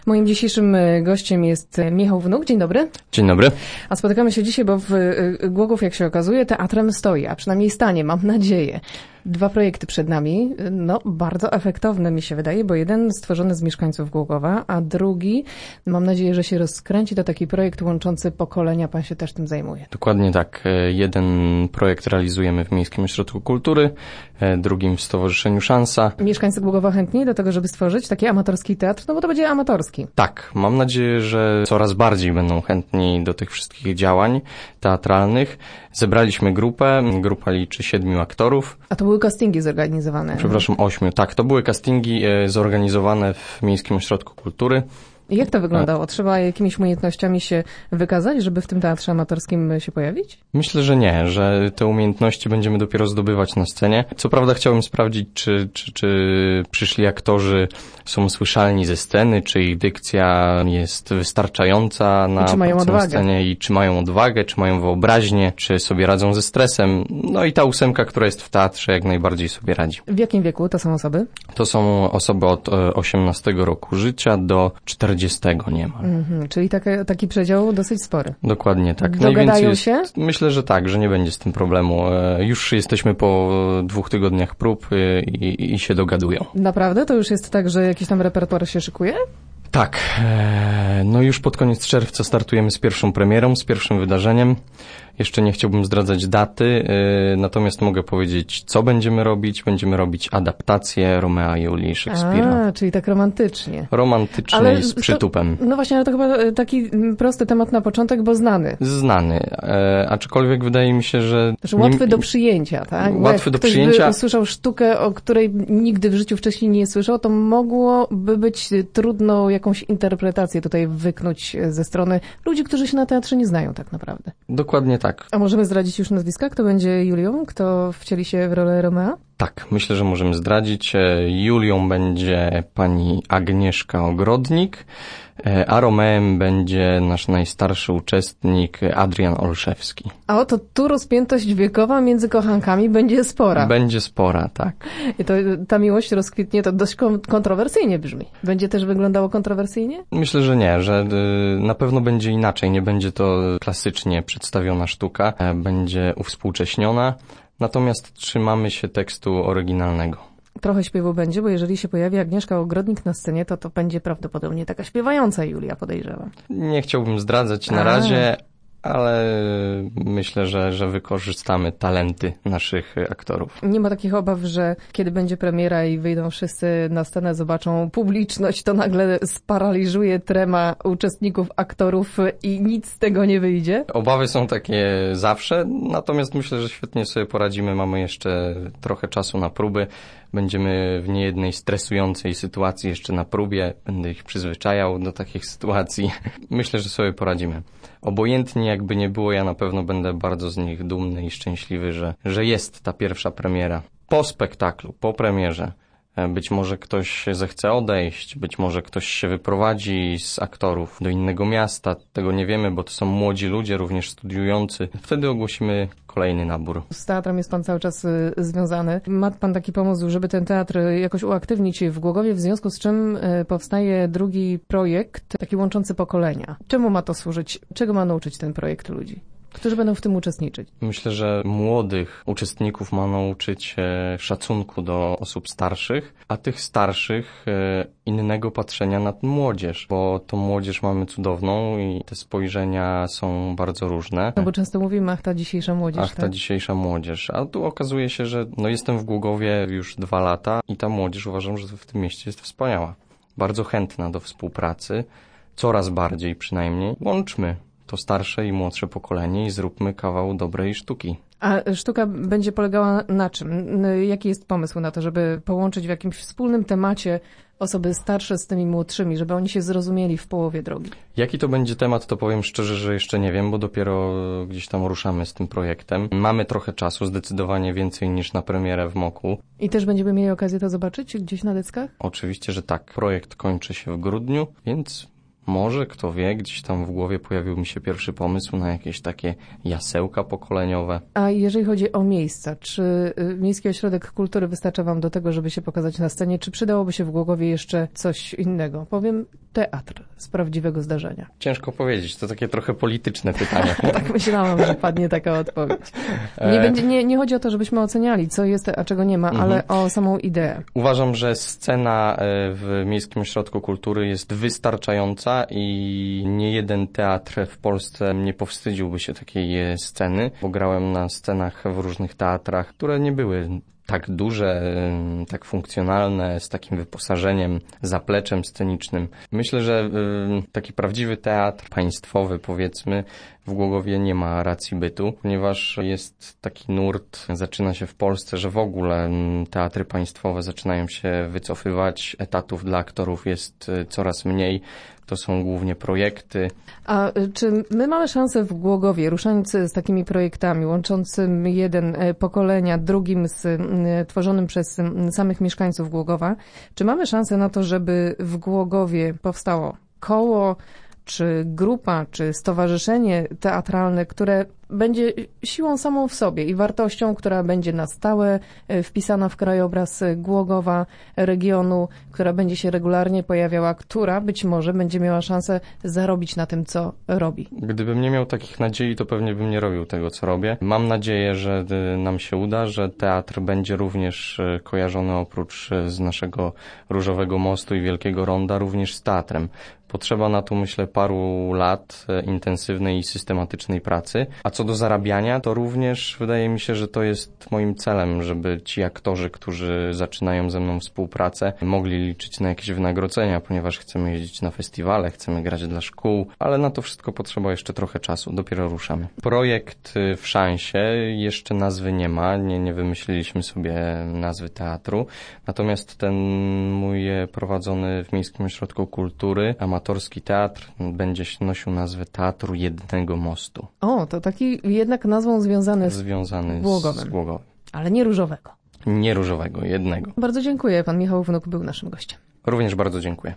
Moim dzisiejszym gościem jest Michał Wnuk. Dzień dobry. Dzień dobry. A spotykamy się dzisiaj, bo w Głogów, jak się okazuje, teatrem stoi, a przynajmniej stanie, mam nadzieję. 2 projekty przed nami, bardzo efektowne mi się wydaje, bo jeden stworzony z mieszkańców Głogowa, a drugi, mam nadzieję, że się rozkręci, to taki projekt łączący pokolenia, pan się też tym zajmuje. Dokładnie tak. Jeden projekt realizujemy w Miejskim Ośrodku Kultury, drugim w Stowarzyszeniu Szansa. Mieszkańcy Głogowa chętni do tego, żeby stworzyć taki amatorski teatr, bo to będzie amatorski. Tak, mam nadzieję, że coraz bardziej będą chętni do tych wszystkich działań teatralnych. Zebraliśmy grupę, grupa liczy 7 aktorów. A to były castingi zorganizowane? Przepraszam, 8. Tak, to były castingi zorganizowane w Miejskim Ośrodku Kultury. I jak to wyglądało? Trzeba jakimiś umiejętnościami się wykazać, żeby w tym teatrze amatorskim się pojawić? Myślę, że nie, że te umiejętności będziemy dopiero zdobywać na scenie. Co prawda chciałbym sprawdzić, czy przyszli aktorzy są słyszalni ze sceny, czy ich dykcja jest wystarczająca na scenie i czy mają odwagę, czy mają wyobraźnię, czy sobie radzą ze stresem. No i ta 8, która jest w teatrze, jak najbardziej sobie radzi. W jakim wieku to są osoby? To są osoby od 18 roku życia do 40 niemal. Czyli taki przedział dosyć spory. Dokładnie tak. Dogadają się? Myślę, że tak, że nie będzie z tym problemu. Już jesteśmy po 2 tygodniach prób i się dogadują. Naprawdę? To już jest tak, że jakiś tam repertuar się szykuje? Tak. No już pod koniec czerwca startujemy z pierwszą premierą, z pierwszym wydarzeniem. Jeszcze nie chciałbym zdradzać daty, natomiast mogę powiedzieć, co będziemy robić. Będziemy robić adaptację Romea i Julii Szekspira. Czyli tak romantycznie. Romantycznie i z przytupem. No właśnie, ale to chyba taki prosty temat na początek, bo znany. Znany, aczkolwiek wydaje mi się, że... łatwy do przyjęcia, tak? Łatwy do przyjęcia. Ktoś by usłyszał sztukę, o której nigdy w życiu wcześniej nie słyszał, to mogłoby być trudno jakąś interpretację tutaj wyknąć ze strony ludzi, którzy się na teatrze nie znają tak naprawdę. Dokładnie tak. A możemy zdradzić już nazwiska? Kto będzie Julią? Kto wcieli się w rolę Romea? Tak, myślę, że możemy zdradzić. Julią będzie pani Agnieszka Ogrodnik, a Romeem będzie nasz najstarszy uczestnik Adrian Olszewski. A oto tu rozpiętość wiekowa między kochankami będzie spora. Będzie spora, tak. I to ta miłość rozkwitnie, to dość kontrowersyjnie brzmi. Będzie też wyglądało kontrowersyjnie? Myślę, że nie, że na pewno będzie inaczej. Nie będzie to klasycznie przedstawiona sztuka, będzie uwspółcześniona. Natomiast trzymamy się tekstu oryginalnego. Trochę śpiewu będzie, bo jeżeli się pojawi Agnieszka Ogrodnik na scenie, to będzie prawdopodobnie taka śpiewająca Julia, podejrzewam. Nie chciałbym zdradzać na razie, ale myślę, że wykorzystamy talenty naszych aktorów. Nie ma takich obaw, że kiedy będzie premiera i wyjdą wszyscy na scenę, zobaczą publiczność, to nagle sparaliżuje trema uczestników, aktorów i nic z tego nie wyjdzie? Obawy są takie zawsze, natomiast myślę, że świetnie sobie poradzimy. Mamy jeszcze trochę czasu na próby. Będziemy w niejednej stresującej sytuacji jeszcze na próbie. Będę ich przyzwyczajał do takich sytuacji. Myślę, że sobie poradzimy. Obojętnie jakby nie było, ja na pewno będę bardzo z nich dumny i szczęśliwy, że jest ta pierwsza premiera. Po spektaklu, po premierze, być może ktoś zechce odejść, być może ktoś się wyprowadzi z aktorów do innego miasta. Tego nie wiemy, bo to są młodzi ludzie, również studiujący. Wtedy ogłosimy kolejny nabór. Z teatrem jest pan cały czas związany. Ma pan taki pomysł, żeby ten teatr jakoś uaktywnić w Głogowie, w związku z czym powstaje drugi projekt, taki łączący pokolenia. Czemu ma to służyć? Czego ma nauczyć ten projekt ludzi, którzy będą w tym uczestniczyć? Myślę, że młodych uczestników ma nauczyć szacunku do osób starszych, a tych starszych innego patrzenia na młodzież, bo tą młodzież mamy cudowną i te spojrzenia są bardzo różne. No bo często mówimy, ach ta dzisiejsza młodzież. Ach ta dzisiejsza młodzież, a tu okazuje się, że jestem w Głogowie już 2 lata i ta młodzież uważam, że w tym mieście jest wspaniała. Bardzo chętna do współpracy, coraz bardziej przynajmniej. Łączmy to starsze i młodsze pokolenie i zróbmy kawał dobrej sztuki. A sztuka będzie polegała na czym? Jaki jest pomysł na to, żeby połączyć w jakimś wspólnym temacie osoby starsze z tymi młodszymi, żeby oni się zrozumieli w połowie drogi? Jaki to będzie temat, to powiem szczerze, że jeszcze nie wiem, bo dopiero gdzieś tam ruszamy z tym projektem. Mamy trochę czasu, zdecydowanie więcej niż na premierę w Moku. I też będziemy mieli okazję to zobaczyć gdzieś na deckach? Oczywiście, że tak. Projekt kończy się w grudniu, więc może, kto wie, gdzieś tam w głowie pojawił mi się pierwszy pomysł na jakieś takie jasełka pokoleniowe. A jeżeli chodzi o miejsca, czy Miejski Ośrodek Kultury wystarcza wam do tego, żeby się pokazać na scenie, czy przydałoby się w Głogowie jeszcze coś innego? Powiem, teatr z prawdziwego zdarzenia. Ciężko powiedzieć, to takie trochę polityczne pytanie. Tak myślałam, że padnie taka odpowiedź. Nie chodzi o to, żebyśmy oceniali, co jest, a czego nie ma, ale o samą ideę. Uważam, że scena w Miejskim Ośrodku Kultury jest wystarczająca i nie jeden teatr w Polsce nie powstydziłby się takiej sceny, bo grałem na scenach w różnych teatrach, które nie były tak duże, tak funkcjonalne, z takim wyposażeniem, zapleczem scenicznym. Myślę, że taki prawdziwy teatr państwowy, powiedzmy, w Głogowie nie ma racji bytu, ponieważ jest taki nurt, zaczyna się w Polsce, że w ogóle teatry państwowe zaczynają się wycofywać, etatów dla aktorów jest coraz mniej. To są głównie projekty. A czy my mamy szansę w Głogowie, ruszając z takimi projektami, łączącym jeden pokolenia, drugim tworzonym przez samych mieszkańców Głogowa, czy mamy szansę na to, żeby w Głogowie powstało koło, czy grupa, czy stowarzyszenie teatralne, które będzie siłą samą w sobie i wartością, która będzie na stałe wpisana w krajobraz Głogowa, regionu, która będzie się regularnie pojawiała, która być może będzie miała szansę zarobić na tym, co robi. Gdybym nie miał takich nadziei, to pewnie bym nie robił tego, co robię. Mam nadzieję, że nam się uda, że teatr będzie również kojarzony oprócz z naszego Różowego Mostu i Wielkiego Ronda, również z teatrem. Potrzeba na to, myślę, paru lat intensywnej i systematycznej pracy. A co do zarabiania, to również wydaje mi się, że to jest moim celem, żeby ci aktorzy, którzy zaczynają ze mną współpracę, mogli liczyć na jakieś wynagrodzenia, ponieważ chcemy jeździć na festiwale, chcemy grać dla szkół, ale na to wszystko potrzeba jeszcze trochę czasu. Dopiero ruszamy. Projekt w szansie, jeszcze nazwy nie ma, nie wymyśliliśmy sobie nazwy teatru. Natomiast ten mój prowadzony w Miejskim Ośrodku Kultury, amatorski teatr, będzie nosił nazwę Teatru Jednego Mostu. O, to taki jednak nazwą związany z Głogowem. Ale nie różowego. Nie różowego, jednego. Bardzo dziękuję. Pan Michał Wnuk był naszym gościem. Również bardzo dziękuję.